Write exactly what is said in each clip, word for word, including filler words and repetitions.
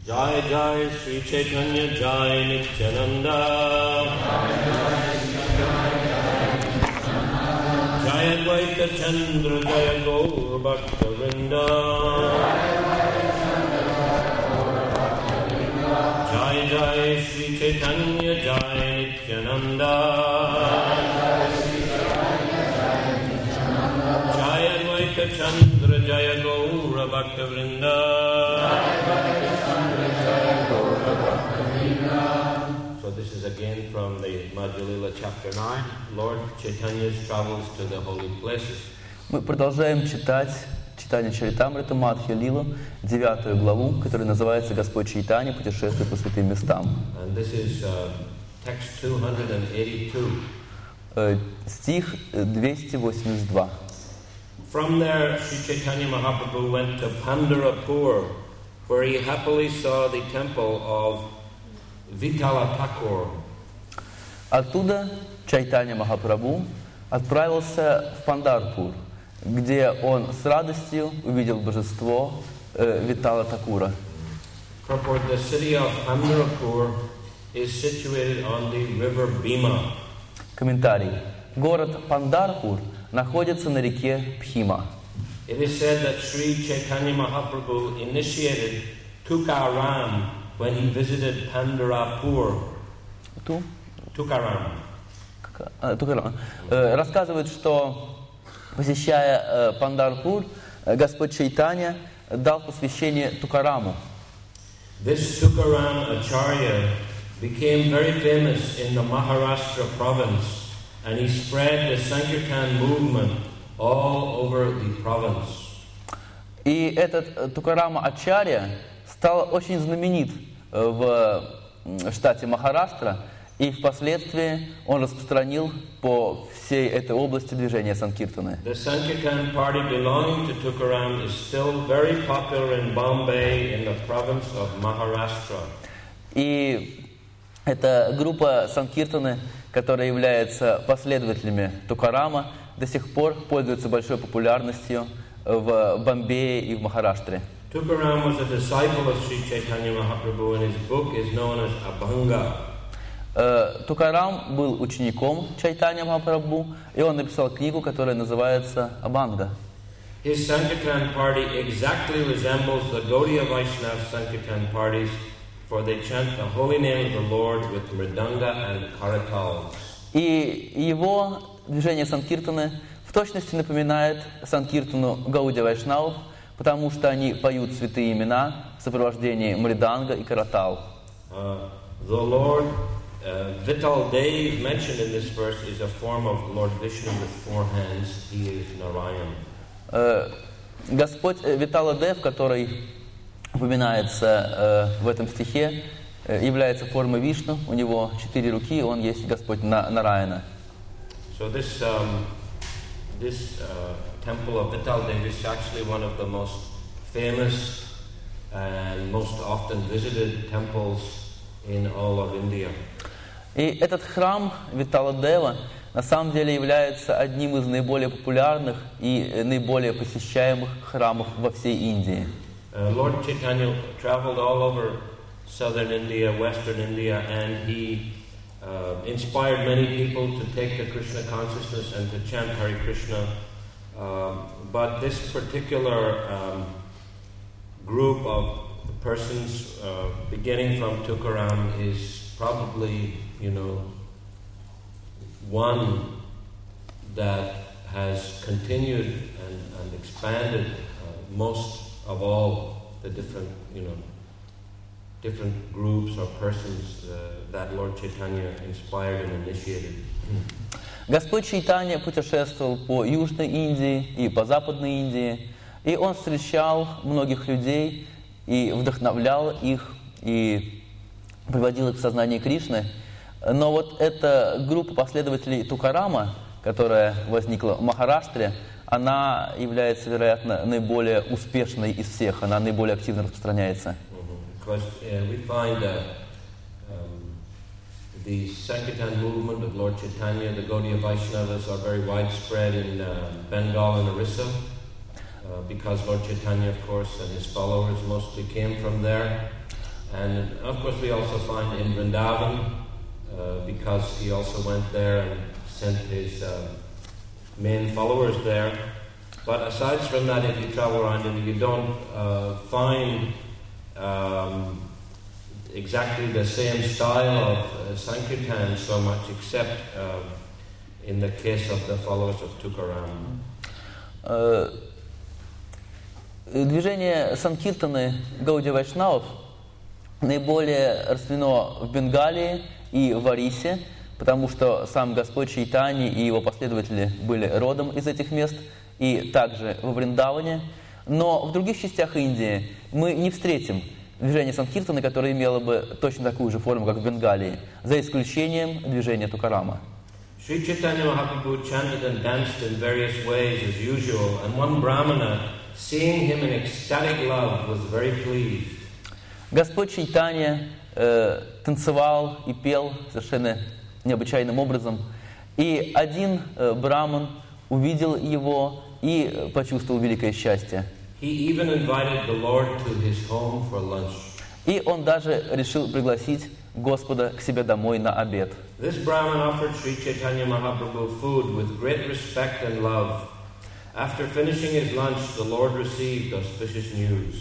Jai Jai Sri Chaitanya Jai Nityananda. Jai Advaita Chandra Jai Gaur Bhakta Vrinda. Jai Jai Sri Chaitanya Jai Nityananda. Jai Advaita Chandra Jai Gaur Bhakta Vrinda. So this is again from the Madhya Lila chapter nine, Lord Chaitanya's travels to the holy places. Мы продолжаем читать читание Чаритамрита Мадхья Лилу, девятую главу, которая называется «Господь Чайтанья. Путешествие по святым местам». And this is uh, text two eighty-two. Uh, стих двести восемьдесят два. From there, Sri Chaitanya Mahaprabhu went to Pandharpur, where he happily saw the temple of Vitala Thakur. Оттуда Чайтанья Махапрабху отправился в Пандарпур, где он с радостью увидел божество э, Витала Такура. Purport: the city of Pandharpur is situated on the river Bhima. Комментарий. Город Пандарпур находится на реке Бхима. It is said that Sri Chaitanya Mahaprabhu initiated Tukaram when he visited Pandharpur. Ту? Tukaram. А, Тукарам. Э, рассказывают, что, посещая э, Пандарпур, э, Господь Чайтанья дал посвящение Тукараму. This Tukaram Acharya became very famous in the Maharashtra province, and he spread the Sankirtan movement all over the province. И этот Тукарама Ачарья стал очень знаменит в штате Махараштра, и впоследствии он распространил по всей этой области движение Санкиртаны. The Sankirtan party belonging to Tukaram is still very popular in Bombay in the province of Maharashtra. И эта группа Санкиртаны, которая является последователями Тукарама, до сих пор пользуется большой популярностью в Бомбее и в Махараштре. Tukaram was a disciple of Sri Chaitanya Mahaprabhu, and his book is known as Abhanga. Тукарам был учеником Чайтанья Махапрабху, и он написал книгу, которая называется «Абханга». His Sankirtan party exactly resembles the Gaudiya Vaishnava Sankirtan parties, for they chant the holy name of the Lord with mridanga and karatals. И его движение Санкиртаны в точности напоминает Санкиртану Гаудия Вайшнавов, потому что они поют святые имена в сопровождении мриданга и каратал. Uh, the Lord uh, Vital Dev mentioned in this verse is a form of Lord Vishnu with four hands. He is Narayan. Uh, Господь Витала Дев, который упоминается uh, в этом стихе, uh, является формой Вишну. У него четыре руки, он есть Господь На- Нараяна. So this um, this uh, temple of Vital Dev is actually one of the most famous and most often visited temples in all of India. И этот храм Витала Дева на самом деле является одним из наиболее популярных и наиболее посещаемых храмов во всей Индии. Uh, Lord Chaitanya traveled all over southern India, western India, and he uh, inspired many people to take the Krishna consciousness and to chant Hare Krishna. Um, but this particular um, group of persons, uh, beginning from Tukaram, is probably, you know, one that has continued and, and expanded uh, most of all the different, you know, different groups or persons uh, that Lord Chaitanya inspired and initiated. Господь Чайтанья путешествовал по Южной Индии и по Западной Индии, и он встречал многих людей и вдохновлял их, и приводил их в сознание Кришны. Но вот эта группа последователей Тукарама, которая возникла в Махараштре, она является, вероятно, наиболее успешной из всех, она наиболее активно распространяется. Because uh, we find that um, the Sankirtan movement of Lord Chaitanya, the Gaudiya Vaishnavas, are very widespread in uh, Bengal and Orissa, uh, because Lord Chaitanya, of course, and his followers mostly came from there. And of course we also find in Vrindavan, uh, because he also went there and sent his uh, main followers there. But aside from that, if you travel around India, you don't uh, find um, exactly the same style of uh, Sankirtan so much, except uh, in the case of the followers of Tukaram. Uh, движение Санкиртаны Гаудия Вайшнавов наиболее распространено в Бенгалии и в Орисе, потому что сам Господь Чайтанья и его последователи были родом из этих мест, и также во Вриндаване. Но в других частях Индии мы не встретим движение Санкиртаны, которое имело бы точно такую же форму, как в Бенгалии, за исключением движения Тукарама. Sri Chaitanya Mahaprabhu chanted and danced in various ways as usual, and one Brahmana, seeing him in ecstatic love, was very pleased. Господь Чайтанья э, танцевал и пел совершенно необычайным образом, и один э, браман увидел его и почувствовал великое счастье. He even invited the Lord to his home for lunch. И он даже решил пригласить Господа к себе домой на обед. This Brahman offered Sri Chaitanya Mahaprabhu food with great respect and love. After finishing his lunch, the Lord received auspicious news.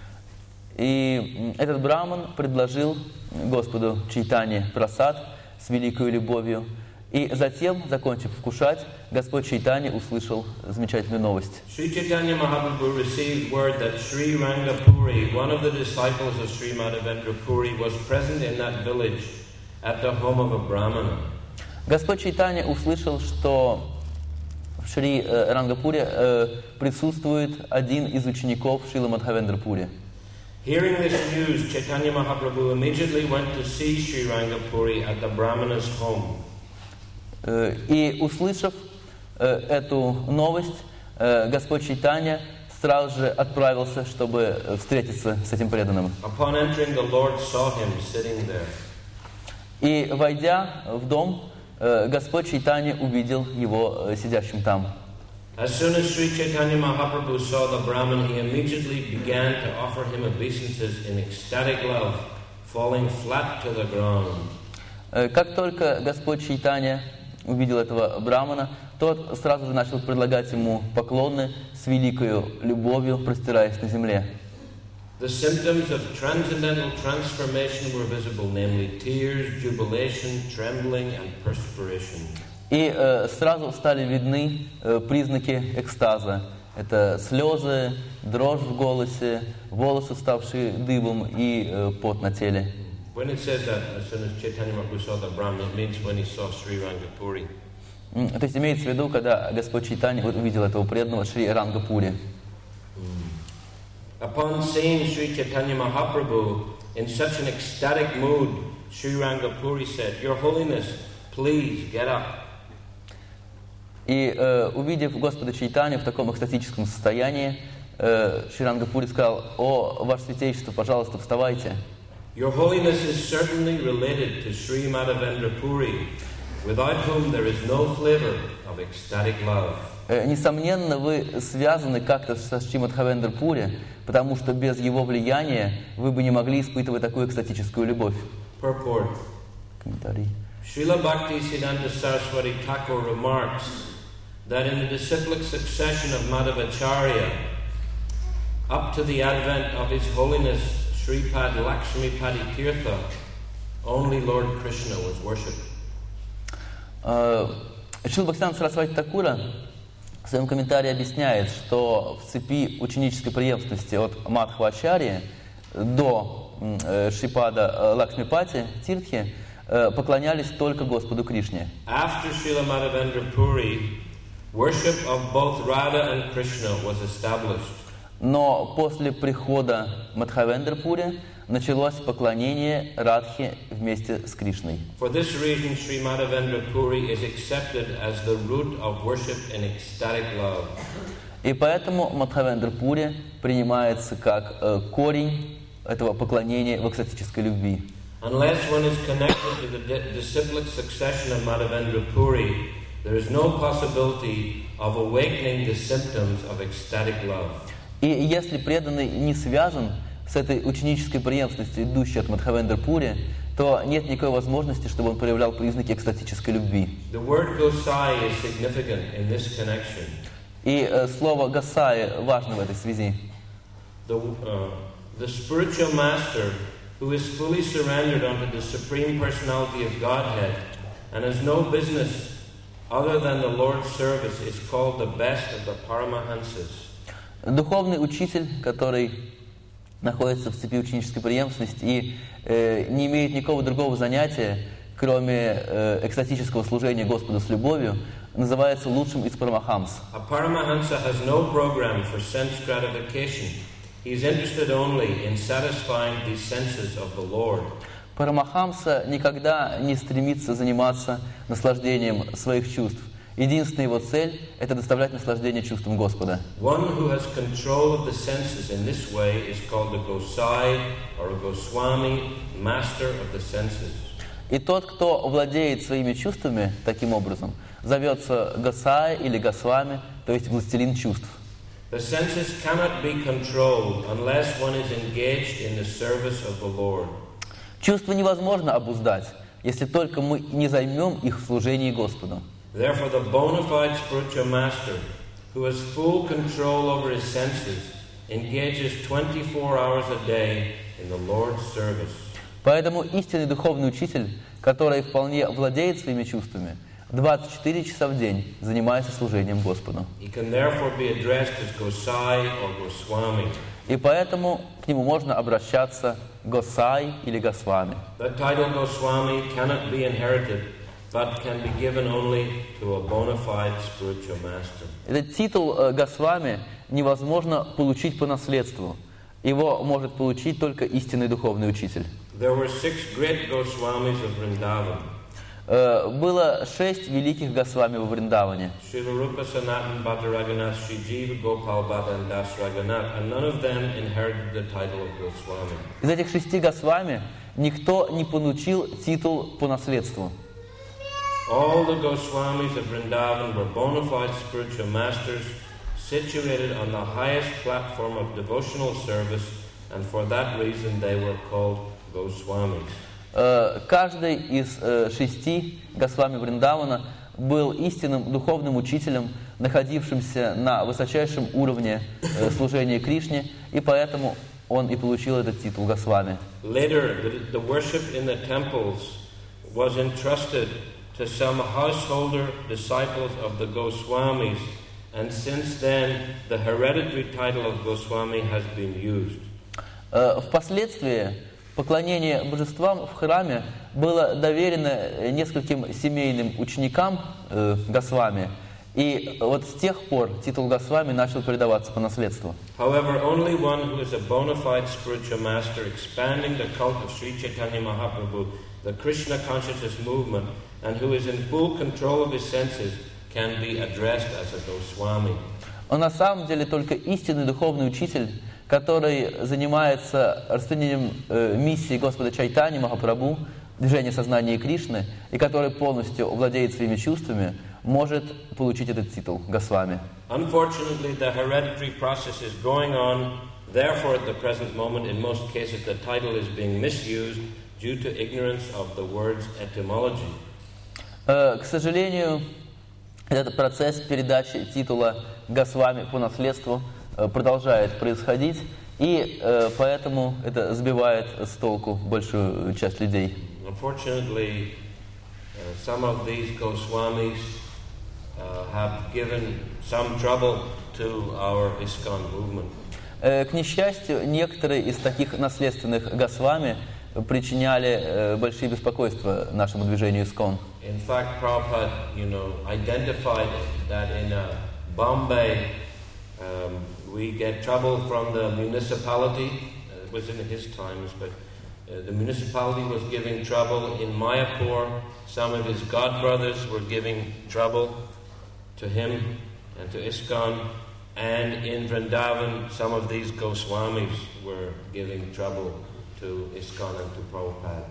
И этот браман предложил Господу Чайтанье прасад с великой любовью. И затем, закончив вкушать, Господь Чайтанья услышал замечательную новость. Sri Chaitanya Mahaprabhu received word that Sri Rangapuri, one of the disciples of Sri Madhavendra Puri, was present in that village at the home of a Brahmana. Господь Чайтанья услышал, что в Шри э, Рангапуре э, присутствует один из учеников Шрила Мадхавендра Пури. Hearing this news, Chaitanya Mahaprabhu immediately went to see Sri Rangapuri at the Brahmana's home. И услышав э, эту новость, э, Господь Чайтанья сразу же отправился, чтобы встретиться с этим преданным. Upon entering, the Lord saw him sitting there. И войдя в дом, э, Господь Чайтанья увидел его э, сидящим там. As soon as Sri Chaitanya Mahaprabhu saw the Brahman, he immediately began to offer him obeisances in ecstatic love, falling flat to the ground. Э, как только Господь Чайтанья увидел этого брамана, тот сразу же начал предлагать ему поклоны с великой любовью, простираясь на земле. The symptoms of transcendental transformation were visible, namely tears, jubilation, trembling, and perspiration. И э, сразу стали видны э, признаки экстаза. Это слезы, дрожь в голосе, волосы, ставшие дыбом, и э, пот на теле. When it says that, as soon as Chaitanya Mahaprabhu saw the Brahman, it means when he saw Sri Rangapuri. Mm, то есть имеется в виду, когда Господь Чайтанья увидел этого преданного Шри Рангапури. Upon seeing Sri Chaitanya Mahaprabhu in such an ecstatic mood, Sri Rangapuri said, "Your Holiness, please get up." И э, увидев Господа Чайтанью в таком экстатическом состоянии, э, Шри Рангапури сказал: «О, Ваше Святейшество, пожалуйста, вставайте». Your Holiness is certainly related to Sri Madhavendra Puri, without whom there is no flavor of ecstatic love. Э, несомненно, вы связаны как-то со Шри Мадхавендра Пури, потому что без его влияния вы бы не могли испытывать такую экстатическую любовь. Purport. Комментарий. Srila Bhakti Siddhanta Saraswati Thakur remarks that in the disciplic succession of Madhavacharya, up to the advent of His Holiness Sripad Lakshmipati Tirtha, only Lord Krishna was worshipped. Шрила Бхактисиданта Сарасвати Такура в своем комментарии объясняет, что в цепи ученической преемственности от Мадхвачарьи до э, Шрипада Лакшмипати Тиртхи э, поклонялись только Господу Кришне. After Srila Madhavendra Puri, worship of both Radha and Krishna was established. Но после прихода Мадхавендра Пури началось поклонение Радхе вместе с Кришной. For this reason, Sri Madhavendra Puri is accepted as the root of worship in ecstatic love. И поэтому Мадхавендра Пури принимается как э, корень этого поклонения в экстатической любви. Unless one is connected to the disciplic succession of Madhavendra Puri, there is no possibility of awakening the symptoms of ecstatic love. И если преданный не связан с этой ученической преемственностью, идущей от Мадхавендра-Пури, то нет никакой возможности, чтобы он проявлял признаки экстатической любви. The word Gosai is significant in this connection. И э, слово «гасай» важно в этой связи. The, uh, the spiritual master who is fully surrendered unto the Supreme Personality of Godhead and has no business other than the Lord's service is called the best of the Paramahansas. Духовный учитель, который находится в цепи ученической преемственности и э, не имеет никакого другого занятия, кроме э, экстатического служения Господу с любовью, называется лучшим из парамахамс. A Paramahansa has no program for sense gratification. He is interested only in satisfying the senses of the Lord. Парамахамса никогда не стремится заниматься наслаждением своих чувств. Единственная его цель – это доставлять наслаждение чувствам Господа. One who has control of the senses in this way is called a Gosai or a Goswami, master of the senses. И тот, кто владеет своими чувствами таким образом, зовется Гасай или Госвами, то есть властелин чувств. The senses cannot be controlled unless one is engaged in the service of the Lord. Чувства невозможно обуздать, если только мы не займем их в служении Господу. Therefore, the bona fide spiritual master, who has full control over his senses, engages twenty-four hours a day in the Lord's service. Поэтому истинный духовный учитель, который вполне владеет своими чувствами, двадцать четыре часа в день занимается служением Господу. He can therefore be addressed as Gosai or Goswami. И поэтому к нему можно обращаться Госай или Госвами. The title Goswami cannot be inherited, but can be given only to a bona fide spiritual master. Этот титул э, Госвами невозможно получить по наследству. Его может получить только истинный духовный учитель. There were six great Goswamis of Vrindavan. Э, было шесть великих Госвами во Вриндаване. Srila Rupa Sanatan Bhatta Raghunath, Sri Jiva Gopal Bhatta and Das Raghunath, and none of them inherited the title of Goswami. Из этих шести Госвами никто не получил титул по наследству. All the Goswamis of Vrindavan were bona fide spiritual masters, situated on the highest platform of devotional service, and for that reason they were called Goswamis. Каждый из шести Госвами Вриндавана был истинным духовным учителем, находившимся на высочайшем уровне служения Кришне, и поэтому он и получил этот титул Госвами. Later, the, the worship in the temples was entrusted to some householder disciples of the Goswamis, and since then the hereditary title of Goswami has been used. Впоследствии поклонение божествам в храме было доверено нескольким семейным ученикам э, Госвами, и вот с тех пор титул Госвами начал передаваться по наследству. However, only one who is a bona fide spiritual master expanding the cult of Sri Chaitanya Mahaprabhu, the Krishna consciousness movement, and who is in full control of his senses, can be addressed as a Goswami. Он на самом деле только истинный духовный учитель, который занимается распространением э, миссии Господа Чайтани Махапрабху, движения сознания Кришны, и который полностью владеет своими чувствами, может получить этот титул Госвами. Unfortunately, the hereditary process is going on. Therefore, at the present moment, in most cases, the title is being misused due to ignorance of the word's etymology. Э, к сожалению, этот процесс передачи титула Госвами по наследству э, продолжает происходить, и э, поэтому это сбивает с толку большую часть людей. Unfortunately, uh, some of these Goswamis uh, have given some trouble to our ISKCON movement. Э, к несчастью, некоторые из таких наследственных Госвами причиняли э, большие беспокойства нашему движению ISKCON. In fact, Prabhupada, you know, identified that in uh, Bombay, um, we get trouble from the municipality. Uh, it was in his times, but uh, the municipality was giving trouble. In Mayapur, some of his godbrothers were giving trouble to him and to ISKCON. And in Vrindavan, some of these Goswamis were giving trouble to ISKCON and to Prabhupada.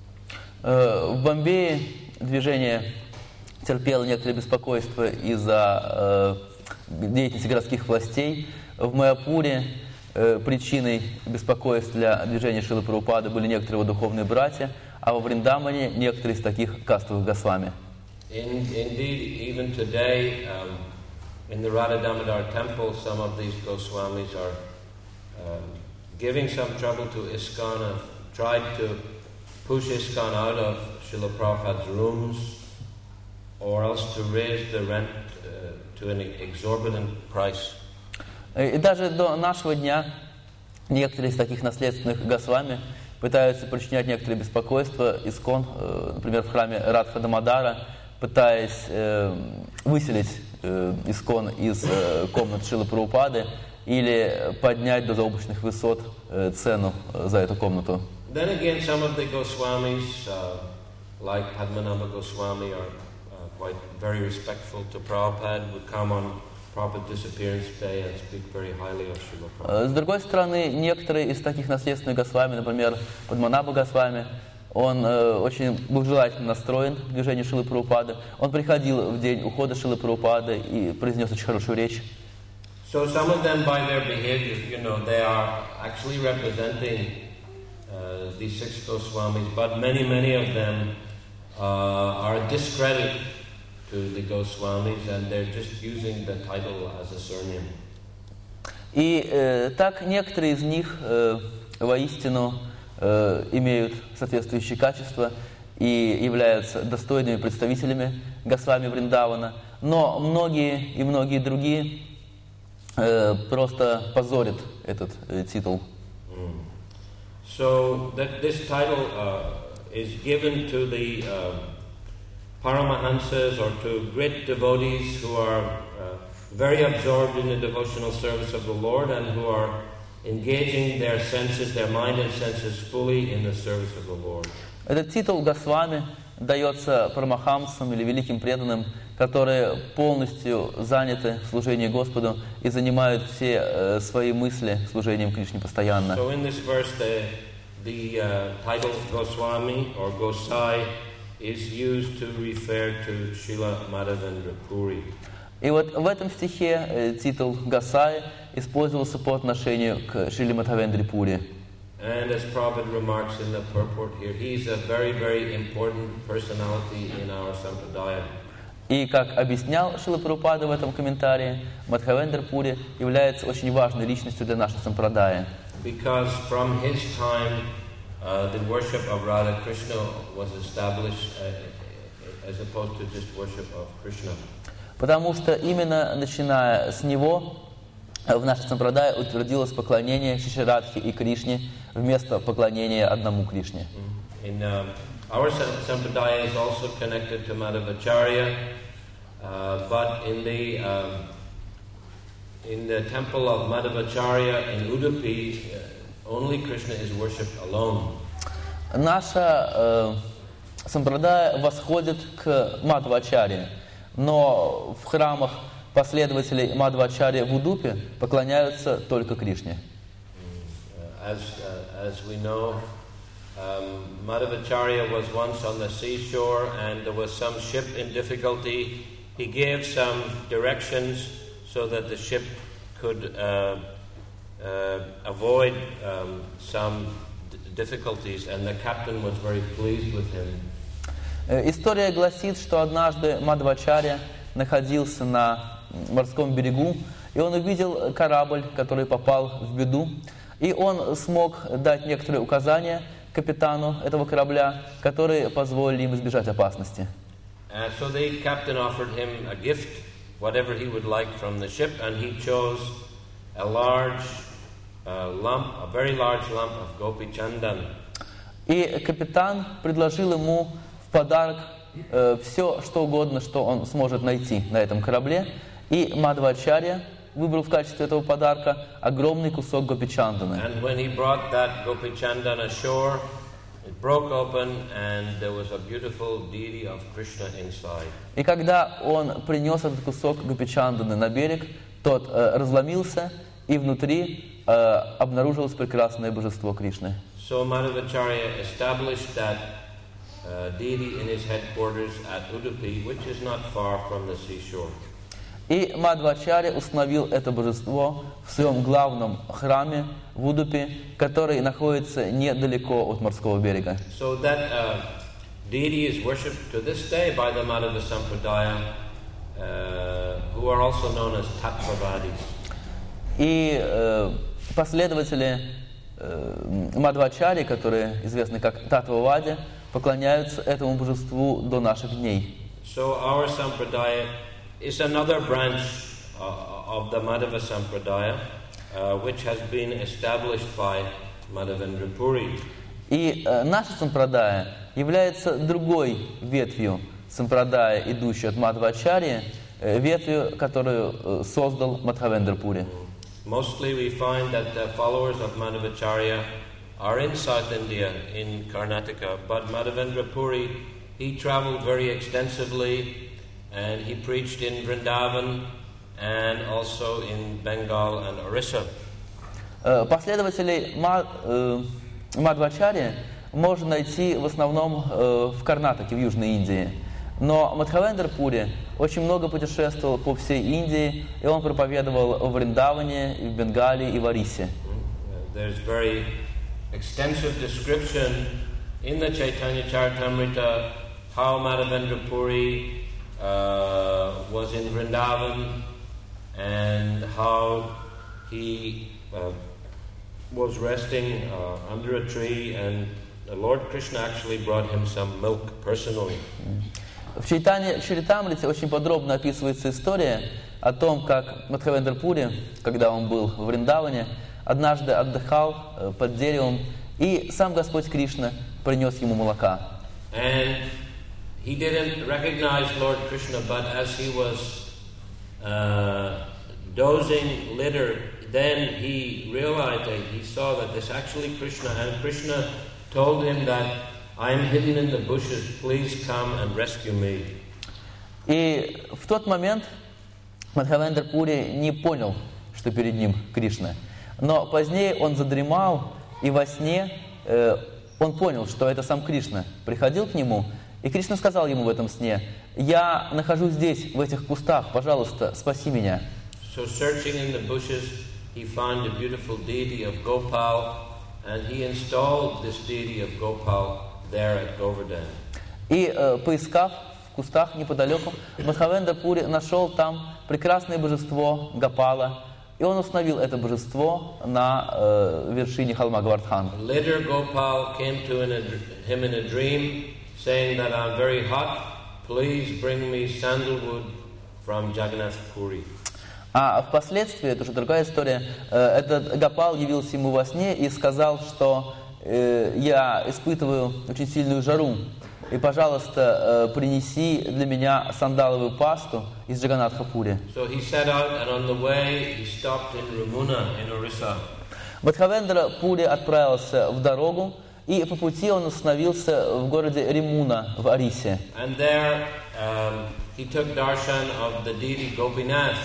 Э, в Бомбее движение терпело некоторое беспокойство из-за э, деятельности городских властей. В Майяпуре э, причиной беспокойств для движения Шрилы Прабхупады были некоторые его духовные братья, а во Вриндаване некоторые из таких кастовых Госвами. In, indeed, even today, um, in the Radha Damodar temple, some of these Goswamis are um, giving some trouble to ISKCON, have tried to push ISKCON out of Srila Prabhupada's rooms, or else to raise the rent uh, to an exorbitant price. И даже до нашего дня некоторые из таких наследственных Госвами пытаются причинять некоторые беспокойства ISKCON, э, например, в храме Радха Дамодара, пытаясь э, выселить э, ISKCON из э, комнат Шрилы Прабхупады или поднять до заоблачных высот э, цену э, за эту комнату. Then again, some of the Goswamis, uh, like Padmanabha Goswami, are uh, quite very respectful to Prabhupada, would come on Prabhupada's disappearance day and speak very highly of Srila Prabhupada. С другой стороны, некоторые из таких наследственных Госвами, например, Падманабха Госвами, он э, очень благожелательно настроен к движению Шрилы Прабхупады. Он приходил в день ухода Шрилы Прабхупады и произнес очень хорошую речь. So some of them, by their behavior, you know, they are actually representing uh, these six Goswamis, but many, many of them uh, are a discredit to the Goswamis, and they're just using the title as a surname. И э, так некоторые из них э, воистину э, имеют соответствующие качества и являются достойными представителями Госвами Вриндавана, но многие и многие другие э, просто позорят этот э, титул. Mm. So that this title uh, is given to the uh, Paramahansas or to great devotees who are uh, very absorbed in the devotional service of the Lord and who are engaging their senses, their mind and senses fully in the service of the Lord. Этот титул Госвами дается парамахамсам или великим преданным, которые полностью заняты в служении Господу и занимают все э, свои мысли служением Кришне постоянно. So in this verse, the, the uh, title Goswami or Gosai is used to refer to Srila Madhavendra Puri. И вот в этом стихе э, титул Госай использовался по отношению к Шриле Мадхавендре Пури. And as Prabhupada remarks in the purport here, he's a very, very important personality in our Sampradaya. И как объяснял Шрила Прабхупада в этом комментарии, Мадхавендра Пури является очень важной личностью для нашей Сампрадая. Because from his time, uh, the worship of Radha Krishna was established uh, as opposed to just worship of Krishna. Потому что именно начиная с него в нашей Сампрадае утвердилось поклонение Шиширадхи и Кришне вместо поклонения одному Кришне. In uh, our Sampradaya is also connected to Madhavacharya, uh, but in the uh, in the temple of Madhavacharya in Udupi, uh, only Krishna is worshipped alone. Наша э, Сампрадая восходит к Мадхвачарье, но в храмах последователей Мадхвачарьи в Удупе поклоняются только Кришне. As uh, as we know, um, Madhavacharya was once on the seashore, and there was some ship in difficulty. He gave some directions so that the ship could uh, uh, avoid um, some d- difficulties, and the captain was very pleased with him. История гласит, что однажды Мадхвачарья находился на морском берегу, и он увидел корабль, который попал в беду, и он смог дать некоторые указания капитану этого корабля, которые позволили им избежать опасности. Uh, so the captain offered him a gift, whatever he would like from the ship, and he chose a large uh, lump, a very large lump of Gopi Chandan. И капитан предложил ему в подарок э, все, что угодно, что он сможет найти на этом корабле. И Мадхвачарья выбрал в качестве этого подарка огромный кусок гопичанданы. And when he brought that Gopi Chandan ashore, it broke open and there was a beautiful deity of Krishna inside. И когда он принес этот кусок гопичанданы на берег, тот э, разломился, и внутри э, обнаружилось прекрасное божество Кришны. So Madhavacharya established that uh, deity in his headquarters at Udupi, which is not far from the seashore. И Мадхвачарья установил это божество в своем главном храме в Удупе, который находится недалеко от морского берега. So that uh, deity is worshipped to this day by the Madhava Sampradaya, uh, who are also known as Tattvavadis. И э, последователи э, Мадхвачарьи, которые известны как Таттвавади, поклоняются этому божеству до наших дней. So our Sampradaya is another branch uh, of the Madhava Sampradaya, uh, which has been established by Madhavendra Puri. И э, наша сампрадая является другой ветвью сампрадая, идущей от Мадхвачарьи, э, ветвью, которую э, создал Мадхавендра Пури. Mostly we find that the followers of Madhvacharya are in South India, in Karnataka, but Madhavendra Puri, he traveled very extensively and he preached in Vrindavan and also in Bengal and Orissa. Последователей Мадхвачарьи можно найти в основном в Карнатаке, в Южной Индии. Но Мадхавендра Пури очень много путешествовал по всей Индии, и он проповедовал в Вриндаване, и в Бенгалии, и в Орисе. There's very extensive description in the Chaitanya Charitamrita how Madhavendra Puri uh, was in Vrindavan and how he uh, was resting uh, under a tree, and the Lord Krishna actually brought him some milk personally. В Чайтанье Чаритамрите очень подробно описывается история о том, как Мадхавендра Пури, когда он был в Вриндаване, однажды отдыхал под деревом, и сам Господь Кришна принес ему молока. And he didn't recognize Lord Krishna, but as he was uh, dozing later, then he realized that he saw that this actually Krishna, and Krishna told him that I am hidden in the bushes, please come and rescue me. И в тот момент Мадхавендра Пури не понял, что перед ним Кришна. Но позднее он задремал, и во сне э, он понял, что это сам Кришна. Приходил к нему, и Кришна сказал ему в этом сне: «Я нахожусь здесь, в этих кустах, пожалуйста, спаси меня». So searching in the bushes, he found a beautiful deity of Gopal, and he installed this deity of Gopal there at Govardhan. И э, поискав в кустах неподалеку, Мадхавендра Пури нашел там прекрасное божество Гопала, и он установил это божество на э, вершине холма Гавардхан. Later Gopal came to in a, him in a dream, saying that I'm very hot, please bring me sandalwood from Jagannath Puri. А впоследствии, это уже другая история, э, этот Гопал явился ему во сне и сказал, что э, я испытываю очень сильную жару, и, пожалуйста, э, принеси для меня сандаловую пасту из Джаганнатха Пури. So he set out, and on the way he stopped in Ramuna in Orissa. Мадхавендра Пури отправился в дорогу, и по пути он остановился в городе Римуна в Орисе. And there um, he took darshan of the deity Gopinath.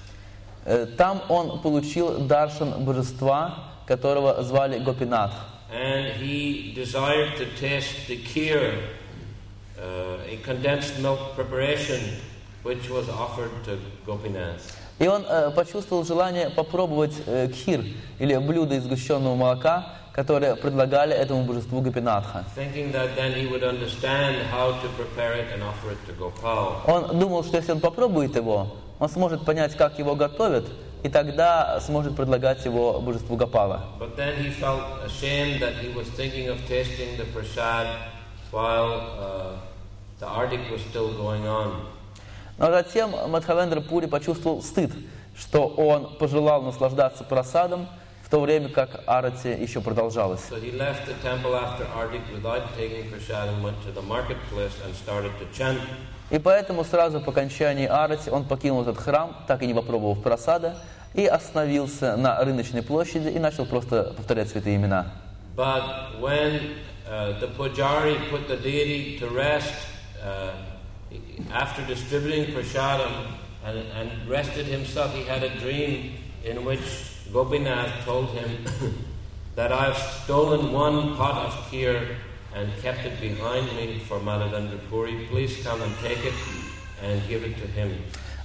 Там он получил даршан божества, которого звали Гопинатх. And he desired to taste the kheer, uh, a condensed milk preparation, which was offered to Gopinath. И он э, почувствовал желание попробовать э, кхир, или блюдо из сгущенного молока, которое предлагали этому божеству Гопинатха. Thinking that then he would understand how to prepare it and offer it to Gopal. Он думал, что если он попробует его, он сможет понять, как его готовят, и тогда сможет предлагать его божеству Гопала. But then he felt ashamed that he was thinking of tasting the prasad while uh, the artik was still going on. Но затем Мадхавендра Пури почувствовал стыд, что он пожелал наслаждаться прасадом, в то время как арати еще продолжалась. So he left the temple after artik without taking prasad and went to the marketplace and started to chant. И поэтому сразу по окончании арати он покинул этот храм, так и не попробовав прасада, и остановился на рыночной площади и начал просто повторять святые имена. But when uh, the pujari put the deity to rest, uh, after distributing prasadam and, and rested himself, he had a dream in which Gopinath told him that I've stolen one pot of kheer and kept it behind me for Madhavendra Puri. Please come and take it and give it to him.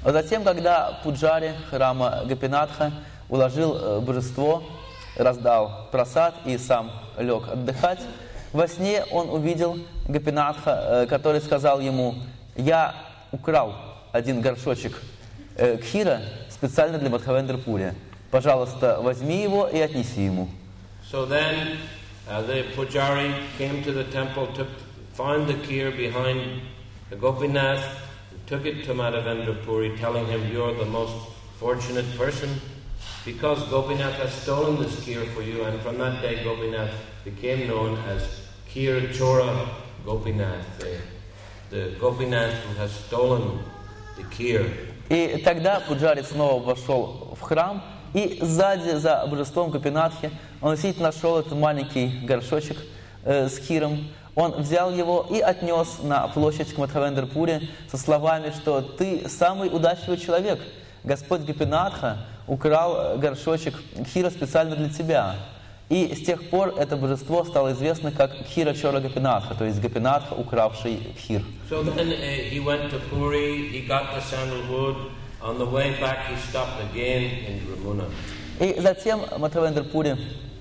А затем, когда пуджари храма Гопинатха уложил божество, раздал прасад и сам лег отдыхать, во сне он увидел Гопинатха, который сказал ему: «Я украл один горшочек кхира специально для Мадхавендра Пури. Пожалуйста, возьми его и отнеси ему». So then uh, the pujari came to the temple, took, found the kheer behind the Gopinath, took it to Madhavendra Puri, telling him, "You're the most fortunate person because Gopinath has stolen this kheer for you." And from that day, Gopinath became known as Kheer Chora Gopinath, the, the Gopinath who has stolen the kheer. И тогда пуджари снова вошел в храм, и сзади, за божеством Гопинатхи, он действительно нашел этот маленький горшочек э, с кхиром. Он взял его и отнес на площадь к Мадхавендра Пури со словами, что «ты самый удачливый человек. Господь Гопинатха украл горшочек кхира специально для тебя». И с тех пор это божество стало известно как Кхира Чора Гопинатха, то есть Гопинатха, укравший кхир. So then uh, he went to Puri, he got the sandalwood. On the way back, he stopped again in Ramuna. И затем Мадхавендра Пури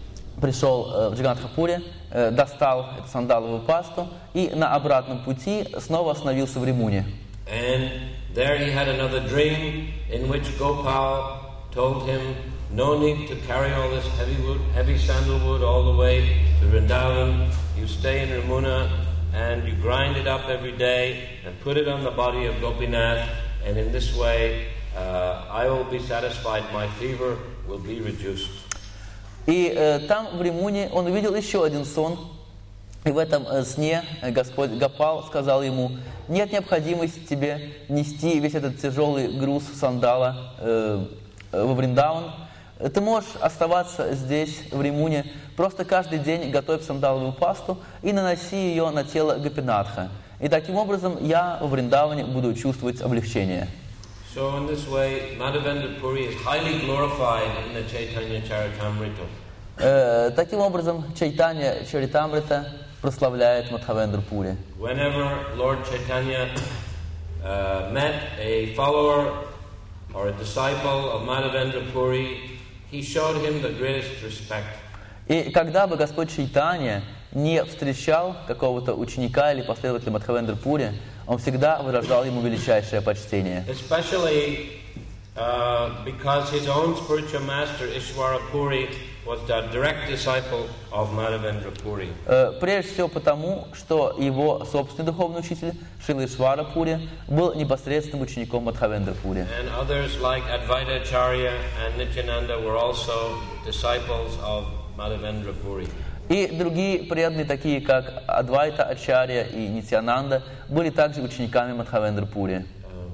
пришел в Джаганатха-Пури, достал эту сандаловую пасту и на обратном пути снова остановился в Римуне. And there he had another dream in which Gopal told him, "No need to carry all this heavy wood, heavy sandalwood all the way to Vrindavan. You stay in Ramuna and you grind it up every day and put it on the body of Gopinath, and in this way uh, I will be satisfied. My fever will be reduced." И э, там в Римуне он увидел еще один сон, и в этом э, сне Господь Гопал сказал ему: «Нет необходимости тебе нести весь этот тяжелый груз сандала э, во Вриндаван. Ты можешь оставаться здесь, в Римуне, просто каждый день готовь сандаловую пасту и наноси ее на тело Гопинатха. И таким образом я в Вриндаване буду чувствовать облегчение». So in this way, Madhavendra Puri is highly glorified in the Chaitanya Charitamrita. Э, таким образом, Чайтанья Чаритамрита прославляет Мадхавендру Пури. Whenever Lord Chaitanya uh, met a follower or a disciple of Madhavendra Puri, he showed him the greatest respect. И когда бы Господь Чайтанья не встречал какого-то ученика или последователя Мадхавендры Пури, он всегда выражал ему величайшее почтение. Especially uh, because his own spiritual master Ishwara Puri was the direct disciple of Madhavendra Puri. Прежде всего потому, что его собственный духовный учитель Шрила Ишвара Пури был непосредственным учеником Мадхавендры Пури. And others like Advaita Acharya and Nityananda were also disciples of Madhavendra Puri. И другие преданные, такие как Адвайта Ачарья и Нитьянанда, были также учениками Мадхавендры Пури.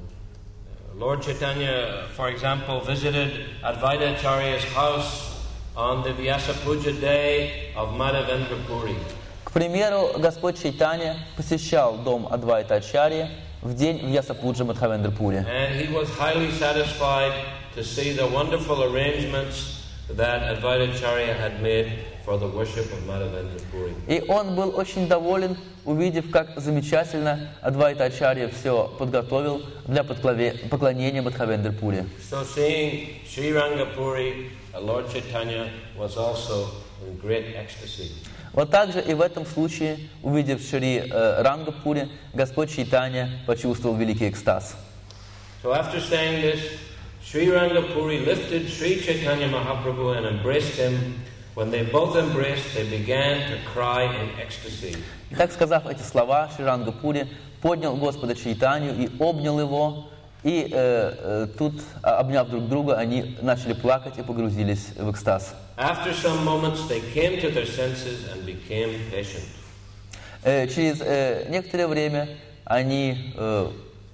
Lord Chaitanya, for example, visited Advaita Acharya's house on the Vyasa Puja day of Madhavendra Puri. К примеру, Господь Чайтанья посещал дом Адвайта Ачарьи в день Вьяса-пуджи Мадхавендры Пури. And he was highly satisfied to see the wonderful arrangements that Advaita Acharya had made for the worship of Madhavendra Puri. И он был очень доволен, увидев, как замечательно Адвайта Ачарья все подготовил для поклонения Мадхавендры Пури. So seeing Sri Rangapuri, Lord Chaitanya was also in great ecstasy. Вот также и в этом случае, увидев Шри э, Рангапури, Господь Чайтанья почувствовал великий экстаз. So after saying this, Sri Rangapuri lifted Sri Chaitanya Mahaprabhu and embraced him. When they both embraced, they began to cry in ecstasy. И так, сказав эти слова, Шри Рангапури поднял Господа Чайтанью и обнял его, и э, э, тут, обняв друг друга, они начали плакать и погрузились в экстаз. After some moments, they came to their senses and became patient. Э, через э, некоторое время они э,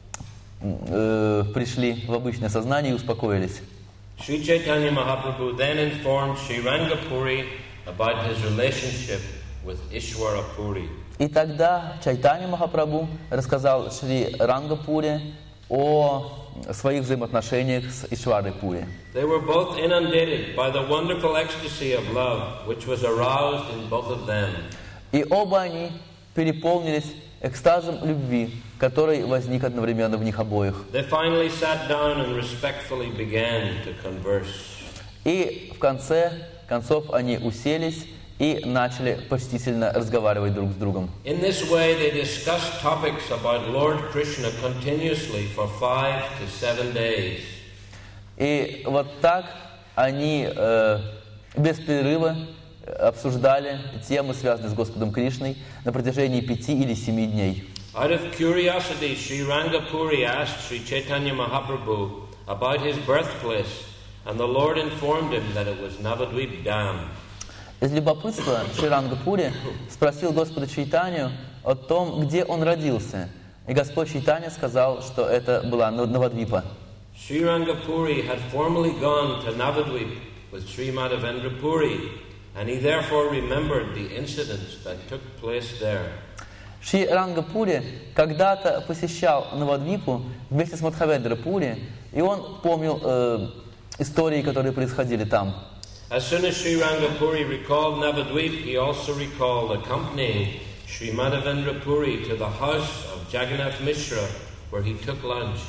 э, пришли в обычное сознание и успокоились. Sri Chaitanya Mahaprabhu then informed Sri Rangapuri about his relationship with Ishwara Puri. И тогда Чайтанья Махапрабху рассказал Шри Рангапури о своих взаимоотношениях с Ишварой Пури. They were both inundated by the wonderful ecstasy of love, which was aroused in both of them. И оба они переполнились экстазом любви, который возник одновременно в них обоих. They finally sat down and respectfully began to converse. И в конце концов они уселись и начали почтительно разговаривать друг с другом. In this way they discussed topics about Lord Krishna continuously for five to seven days. И вот так они э, без перерыва обсуждали темы, связанные с Господом Кришной, на протяжении пяти или семи дней. Out of curiosity, Sri Rangapuri asked Sri Chaitanya Mahaprabhu about his birthplace, and the Lord informed him that it was Navadvip Dam. Из любопытства Шри Рангапури спросил Господа Чайтанью о том, где он родился. И Господь Чайтанья сказал, что это была Навадвипа. Sri Rangapuri had formerly gone to Navadvip with Sri Madhavendra Puri, and he therefore remembered the incidents that took place there. Шри Рангапури когда-то посещал Навадвипу вместе с Мадхавендра Пури, и он помнил э, истории, которые происходили там. As soon as Sri Rangapuri recalled Navadvip, he also recalled accompanying Sri Madhavendra Puri to the house of Jagannath Mishra, where he took lunch.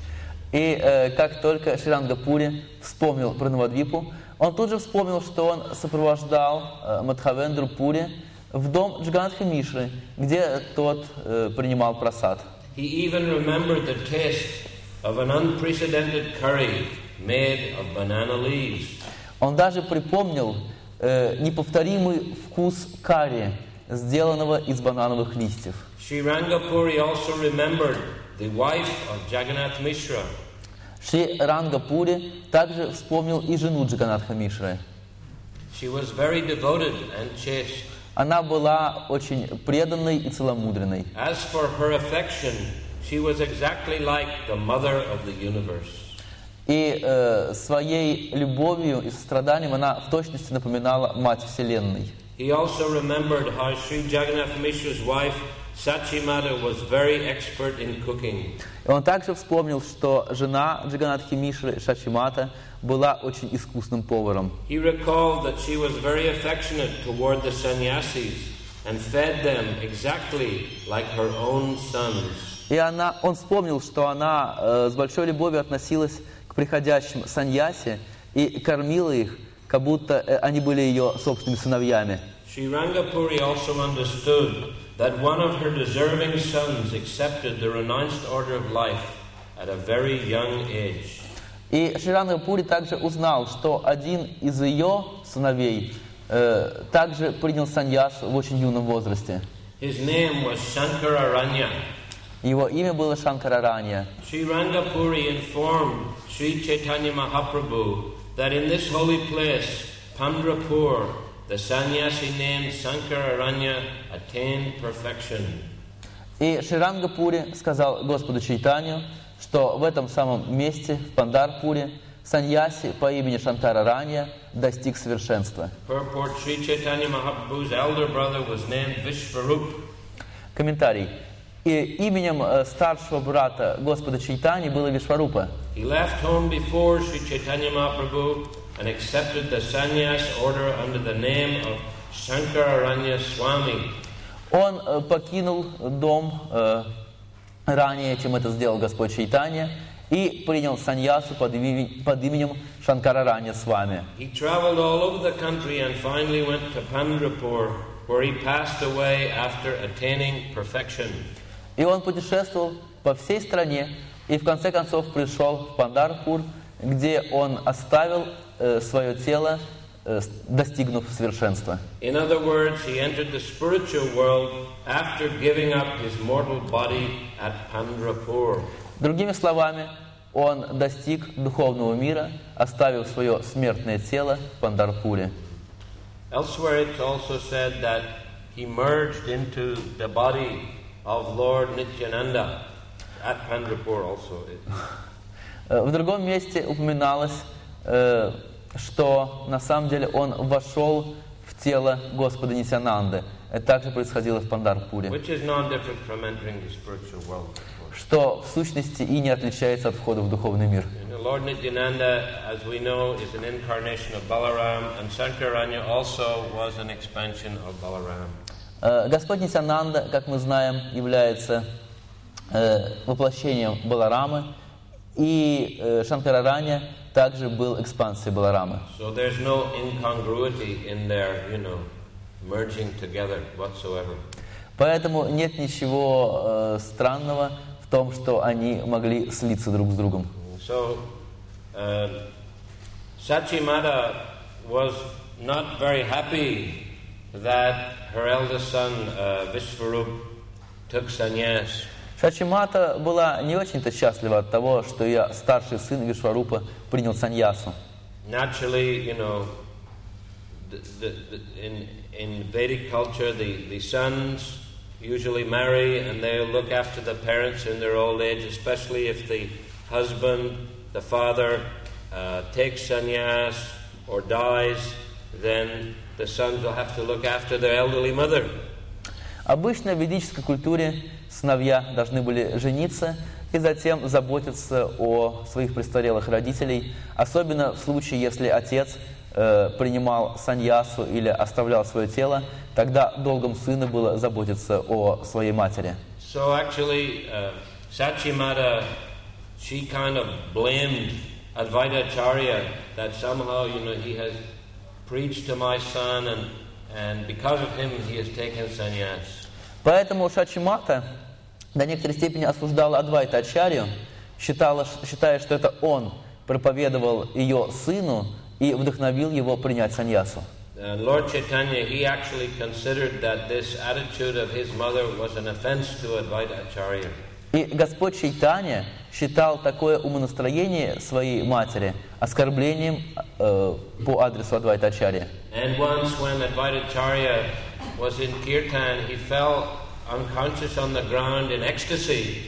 И э, как только Шри Рангапури вспомнил про Навадвипу, он тут же вспомнил, что он сопровождал э, Мадхавендру Пури в дом Джаганатха Мишры, где тот э, принимал прасад. He even remembered the taste of an unprecedented curry made of banana leaves. Он даже припомнил э, неповторимый вкус карри, сделанного из банановых листьев. Sri Rangapuri also remembered the wife of Jagannath Mishra. Шри Рангапури также вспомнил и жену Джаганатха Мишры. She was very devoted and chaste. Она была очень преданной и целомудренной. As for her affection, she was exactly like the mother of the universe. И э, своей любовью и состраданием она в точности напоминала Мать Вселенной. He also remembered how Sri Jagannath Mishra's wife Sachimata was very expert in cooking. И он также вспомнил, что жена Джаганатхи Мишры, Шачимата, была очень искусным поваром. He recalled that she was very affectionate toward the sannyasis and fed them exactly like her own sons. И она, он вспомнил, что она э, с большой любовью относилась к приходящим саньяси и кормила их, как будто э, они были ее собственными сыновьями. Sri Rangapuri also understood that one of her deserving sons accepted the renounced order of life at a very young age. И Шри Рангапури также узнал, что один из ее сыновей э, также принял саньясу в очень юном возрасте. His name was Shankararanya. Его имя было Шанкараранья. Sri Rangapuri informed Sri Chaitanya Mahaprabhu that in this holy place, Pandrapur, the sannyasi named Shankararanya attained perfection. И Шри Рангапури сказал Господу Чайтанью, что в этом самом месте, в Пандарпуре, саньяси по имени Шанкараранья достиг совершенства. Purport: Sri Chaitanya Mahaprabhu's elder brother was named Vishvarup. Комментарий. И именем э, старшего брата Господа Чайтани было Вишварупа. He left home before Sri Chaitanya Mahaprabhu and accepted the sannyas order under the name of Shankararanya Swami. Он э, покинул дом э, ранее, чем это сделал Господь Чайтанья, и принял саньясу под, име, под именем Шанкараранья Свами. He traveled all over the country and finally went to Pandrapur, where he passed away after attaining perfection. И он путешествовал по всей стране и в конце концов пришел в Пандарпур, где он оставил э, свое тело, э, достигнув совершенства. In other words, he entered the spiritual world after giving up his mortal body at Pandrapur. Другими словами, он достиг духовного мира, оставив свое смертное тело в Пандарпуре. Elsewhere it's also said that he merged into the body of Lord Nityananda at Pandrapur also. В другом месте упоминалось, что на самом деле он вошел в тело Господа Нитьянанды. Это также происходило в Пандарпуре. Which is non-different from entering the spiritual world. Что в сущности и не отличается от входа в духовный мир. Lord Nityananda, as we know, is an incarnation of Balaram, and Shankararanya also was an expansion of Balaram. Э, Господь Нитьянанда, как мы знаем, является э, воплощением Баларамы, и э, Шанкарараня также был экспансией Баларамы. So there's no incongruity in their, you know, merging together whatsoever. Поэтому нет ничего э, странного в том, что они могли слиться друг с другом. So uh, Sachimata was not very happy that her eldest son uh, Vishvarup took sannyas. Шачимата была не очень-то счастлива от того, что ее старший сын Вишварупа принял саньясу. Naturally, you know, the, the, the, in in Vedic culture, the, the sons usually marry and they'll look after the parents in their old age, especially if the husband, the father, uh, takes sannyas or dies, then the sons will have to look after their elderly mother. Обычно в ведической культуре сыновья должны были жениться и затем заботиться о своих престарелых родителей, особенно в случае, если отец э, принимал саньясу или оставлял свое тело, тогда долгом сына было заботиться о своей матери. So actually, uh, Sachimata, she kind of blamed Advaita Acharya that somehow, you know, he has preached to my son and and because of him he has taken sannyas. Поэтому Шачимата до некоторой степени осуждала Адвайта Ачарью, считала, считая, что это он проповедовал ее сыну и вдохновил его принять саньясу. Uh, Lord Chaitanya, he actually considered that this attitude of his mother was an offense to Advaita Acharya. И Господь Чайтанья считал такое умонастроение своей матери оскорблением э, по адресу Адвайта Ачарьи. And once when Advaita Acharya was in kirtan, he fell unconscious on the ground in ecstasy.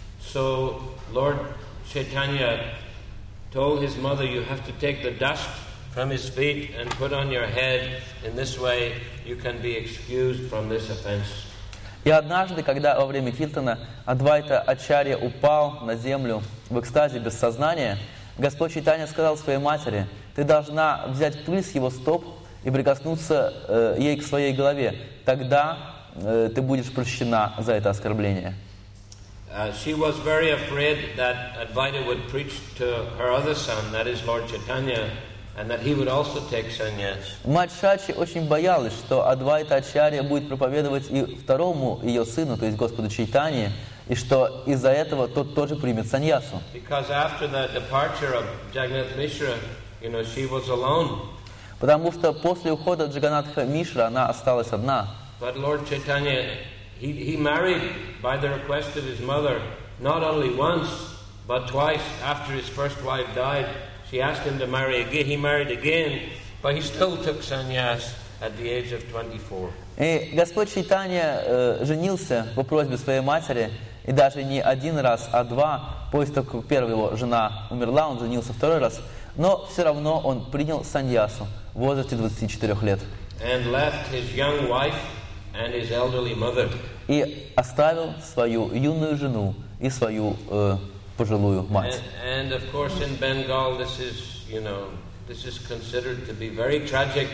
So Lord Chaitanya told his mother, you have to take the dust from his feet and put on your head. In this way you can be excused from this offense. И однажды, когда во время киртана Адвайта Ачарья упал на землю в экстазе без сознания, Господь Чайтанья сказал своей матери, ты должна взять пыль с его стоп и прикоснуться э, ей к своей голове. Тогда э, ты будешь прощена за это оскорбление. Uh, she was very afraid that Advaita would preach to her other son, that is Lord Chaitanya, and that he would also take sannyas. Мать Шачи очень боялась, что Адвайта Ачарья будет проповедовать и второму ее сыну, то есть Господу Чайтанье, и что из-за этого тот тоже примет саньясу. Because after the departure of Jagannath Mishra, you know, she was alone. Потому что после ухода Джаганатха Мишра она осталась одна. But Lord Chaitanya, he, he married by the request of his mother, not only once, but twice. After his first wife died, she asked him to marry again. He married again, but he still took sannyas at the age of twenty-four. И Господь Чайтанья э, женился по просьбе своей матери, и даже не один раз, а два. После того, как первая его жена умерла, он женился второй раз, но все равно он принял саньясу в возрасте двадцати четырёх лет. And left his young wife and his elderly mother. И оставил свою юную жену и свою э, пожилую мать. And, and of course in Bengal this is, you know, this is considered to be very tragic.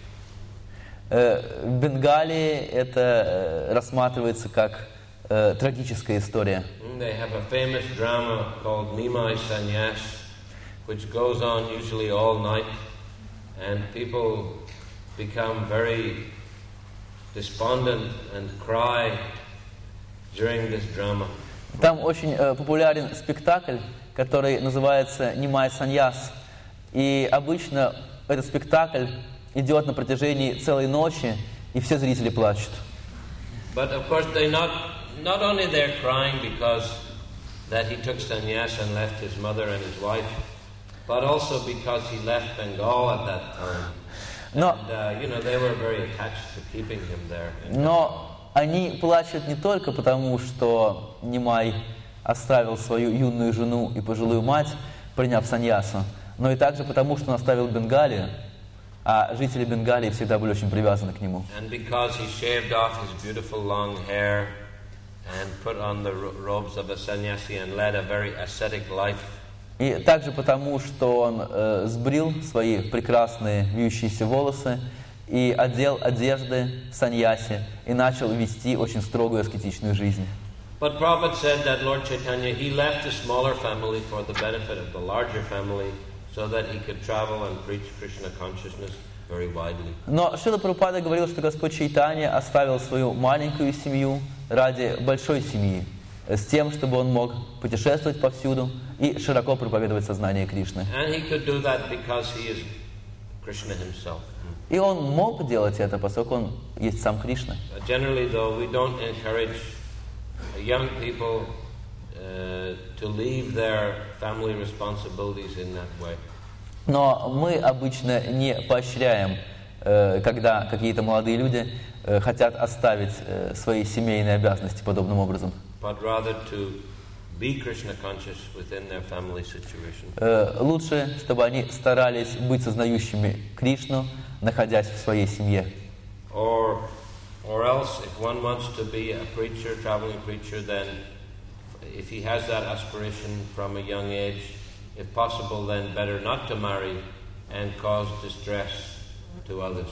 В Бенгалии это рассматривается как э, трагическая история. They have a famous drama called Nimai Sannyas, which goes on usually all night, and people become very despondent and cry during this drama. Там очень э, популярен спектакль, который называется «Нимай Саньяс». И обычно этот спектакль идет на протяжении целой ночи, и все зрители плачут. But of course they not not only they're crying because that he took sannyas and left his mother and his wife, but also because he left Bengal at that time. Но, and uh, you know they were very attached to keeping him there. но они плачут не только потому, что Нимай оставил свою юную жену и пожилую мать, приняв саньясу, но и также потому, что он оставил Бенгалию, а жители Бенгалии всегда были очень привязаны к нему. And because he shaved off his beautiful long hair and put on the robes of a sannyasi and led a very ascetic life. И также потому, что он э, сбрил свои прекрасные вьющиеся волосы и одел одежды саньяси и начал вести очень строгую аскетичную жизнь. But Prabhupada said that Lord Chaitanya, he left the smaller family for the benefit of the larger family so that he could travel and preach Krishna consciousness very widely. Но Шрила Прабхупада говорил, что Господь Чайтанья оставил свою маленькую семью ради большой семьи, с тем, чтобы он мог путешествовать повсюду и широко проповедовать сознание Кришны. And he could do that because he is Krishna himself. И он мог делать это, поскольку он есть сам Кришна. Generally, though, we don't encourage young people uh, to leave their family responsibilities in that way. Но мы обычно не поощряем, э, когда какие-то молодые люди э, хотят оставить э, свои семейные обязанности подобным образом. But rather to be Krishna conscious within their family situation. Э, лучше, чтобы они старались быть сознающими Кришну, находясь в своей семье. Or, or else, if one wants to be a preacher, traveling preacher, then if he has that aspiration from a young age, if possible, then better not to marry and cause distress to others.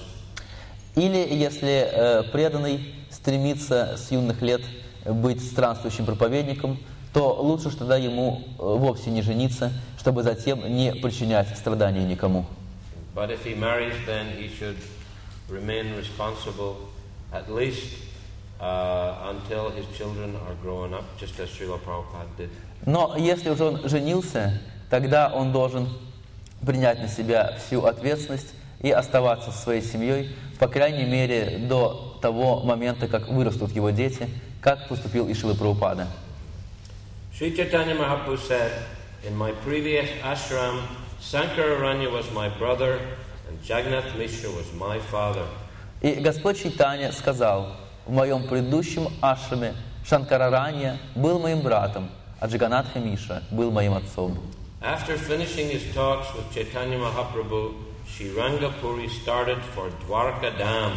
Или если э, преданный стремится с юных лет быть странствующим проповедником, то лучше тогда ему э, вовсе не жениться, чтобы затем не причинять страдания никому. But if he marries, then he should remain responsible at least uh, until his children are grown up, just as Srila Prabhupada did. Но если уже он женился, тогда он должен принять на себя всю ответственность и оставаться со своей семьей, по крайней мере, до того момента, как вырастут его дети, как поступил и Шрила Прабхупада. Sri Chaitanya Mahaprabhu said, in my previous ashram, Sankararanya was my brother and Jagannath Mishra was my father. И Господь Чайтанья сказал, в моем предыдущем ашраме Шанкараранья был моим братом, а Джаганатха Мишра был моим отцом. After finishing his talks with Chaitanya Mahaprabhu, Sri Rangapuri started for Dwarka Dham.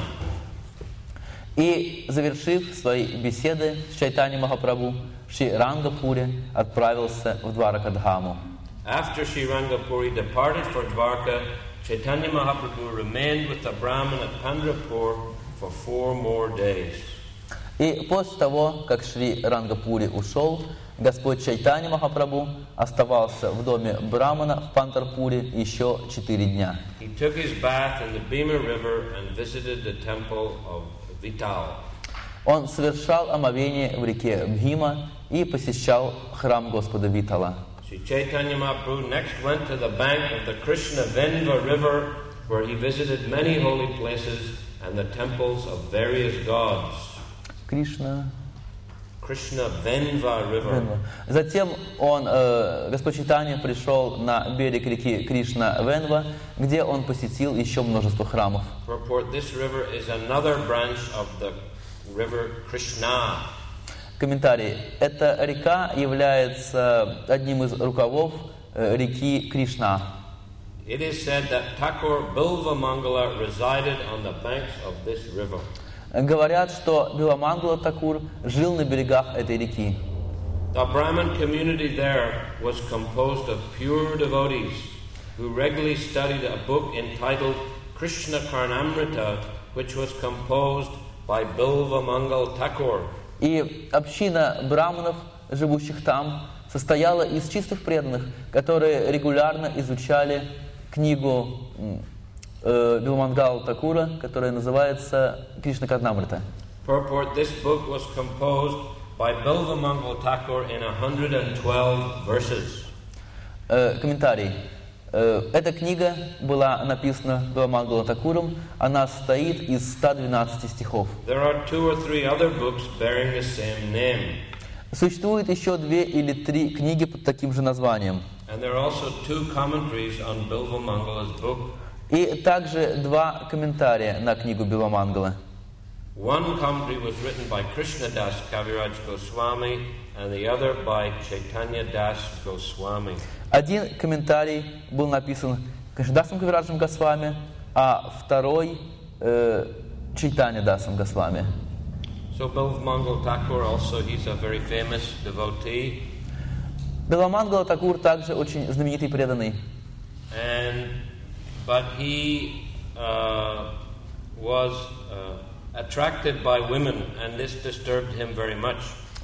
И, завершив свои беседы с Чайтаньей Махапрабху, Шри Рангапури отправился в Дваракадхаму. After Sri Rangapuri departed for Dwarka, Chaitanya Mahaprabhu remained with the Brahman at Pandrapur for four more days. И после того, как Шри Рангапури ушел, Господь Чайтанья Махапрабху оставался в доме Брамана в Пантарпуре еще четыре дня. He took his bath in the Bhima River and visited the temple of Vital. Он совершал омовение в реке Бхима и посещал храм Господа Витала. Sri Chaitanya Mahaprabhu next went to the bank of the Krishna Venva River, where he visited many holy places and the temples of various gods. Кришна. Krishna Venva River. Затем он, э, Господь Чайтанья, пришел на берег реки Кришна Венва, где он посетил еще множество храмов. Purport, this river is another branch of the river Krishna. Комментарий. Эта река является одним из рукавов э, реки Кришна. It is said that Thakur Bilvamangala resided on the banks of this river. Говорят, что Биламангала Такур жил на берегах этой реки. The Brahmin community there was composed of pure devotees who regularly studied a book entitled Krishna Karnamrita, which was composed by Bilvamangal Thakur. И община браманов, живущих там, состояла из чистых преданных, которые регулярно изучали книгу э, Биламангала Такура, которая называется Кришна Карнамрита. Purport, this book was composed by Bilvamangal Thakur in one hundred twelve verses. Э, комментарий. Э, эта книга была написана Биламангалом Такуром, она состоит из ста двенадцати стихов. There are two or three other books bearing the same name. Существует еще две или три книги под таким же названием. And there are also two commentaries on Bilvamangala's book. И также два комментария на книгу Биламангала. One commentary was written by Krishnadas Kaviraj Goswami and the other by Chaitanya Das Goswami. Один комментарий был написан Кришнадасом Кавираджем Госвами, а второй э, Чайтанья Дасом Госвами. So Bilvamangal Thakur also, he's a very famous devotee. Биламангала Такур также очень знаменитый преданный. And but he uh, was uh, attracted by women, and this disturbed him very much.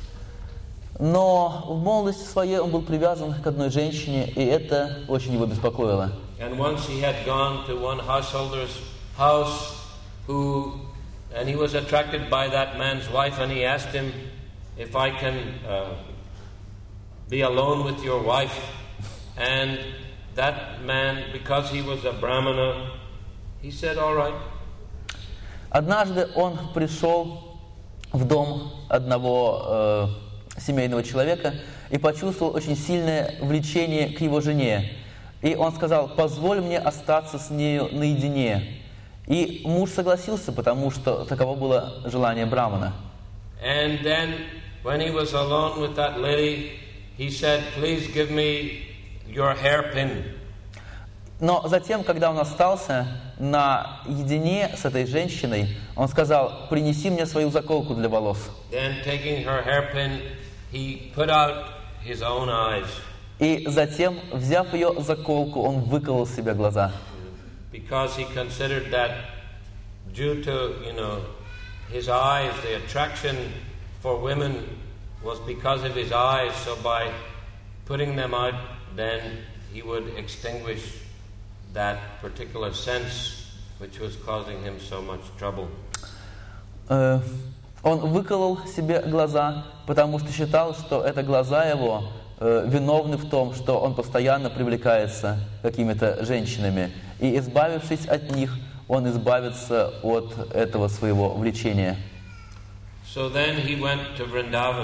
Но в молодости своей он был привязан к одной женщине, и это очень его беспокоило. And once he had gone to one householder's house, who, and he was attracted by that man's wife, and he asked him, if I can uh, be alone with your wife. And that man, because he was a Brahmana, he said, all right. Однажды он пришел в дом одного э, семейного человека и почувствовал очень сильное влечение к его жене. И он сказал: позволь мне остаться с нею наедине. И муж согласился, потому что таково было желание Брамана. And then, when he was alone with that lady, he said, please give me your hairpin. Но затем, когда он остался наедине с этой женщиной, он сказал: принеси мне свою заколку для волос. Then, taking her hairpin, he put out his own eyes. И затем, взяв ее заколку, он выколол себе глаза. Because he considered that due to, you know, his eyes, the attraction for women was because of his eyes, so by putting them out, then he would extinguish that particular sense which was causing him so much trouble. Uh, он выколол себе глаза, потому что считал, что это глаза его uh, виновны в том, что он постоянно привлекается какими-то женщинами. И, избавившись от них, он избавится от этого своего влечения. So then he went to Vrindavan.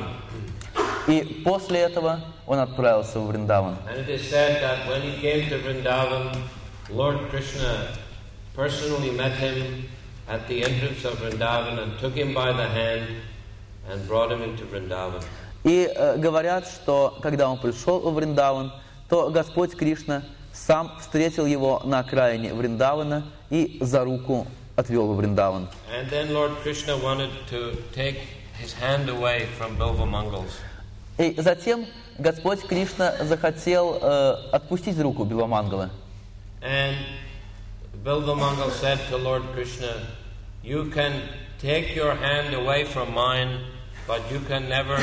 И после этого он отправился в Вриндаван. And it is said that when he came to Vrindavan, Lord Krishna personally met him at the entrance of Vrindavan and took him by the hand and brought him into Vrindavan. И э, говорят, что когда он пришел в Вриндаван, то Господь Кришна сам встретил его на окраине Вриндавана и за руку отвел в Вриндаван. And then Lord Krishna wanted to take his hand away from Bilvamangals. И затем Господь Кришна захотел э, отпустить руку Билвамангала. And Bilvamangal said to Lord Krishna, you can take your hand away from mine, but you can never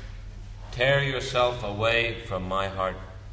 tear yourself away from my heart.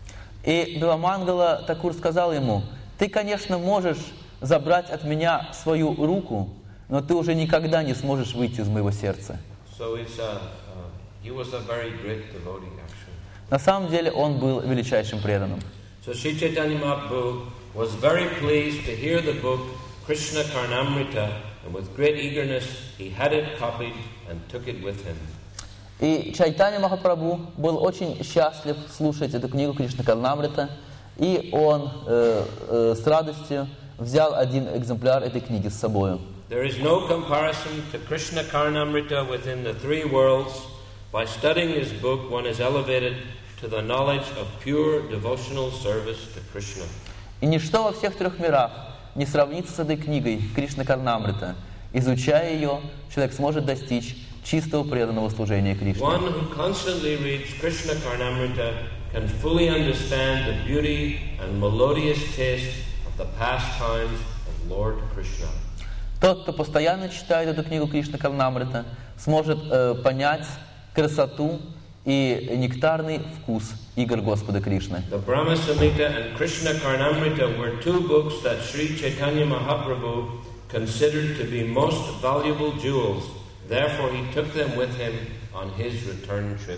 И Биламангала Такур сказал ему: ты, конечно, можешь забрать от меня свою руку, но ты уже никогда не сможешь выйти из моего сердца. So it's a, uh, he was a very great devotee, actually. На самом деле он был величайшим преданным. So Sri Chaitanya Mahaprabhu was very pleased to hear the book Krishna Karnamrita, and with great eagerness he had it copied and took it with him. И Чайтанья Махапрабху был очень счастлив слушать эту книгу Кришна Карнамрита, и он э, э, с радостью взял один экземпляр этой книги с собой. There is no comparison to Krishna Karnamrita within the three worlds. By studying this book, one is elevated to the knowledge of pure devotional service to Krishna. И ничто во всех трех мирах не сравнится с этой книгой Кришна Карнамрита. Изучая ее, человек сможет достичь чистого преданного служения Кришне. One who constantly reads Krishna Karnamrita can fully understand the beauty and melodious taste of the pastimes of Lord Krishna. Тот, кто постоянно читает эту книгу Кришна Карнамрита, сможет э, понять красоту и нектарный вкус игр Господа Кришны. The Brahma Samhita and Krishna Karnamrita were two books that Sri Chaitanya Mahaprabhu considered to be most valuable jewels. Therefore, he took them with him on his return trip.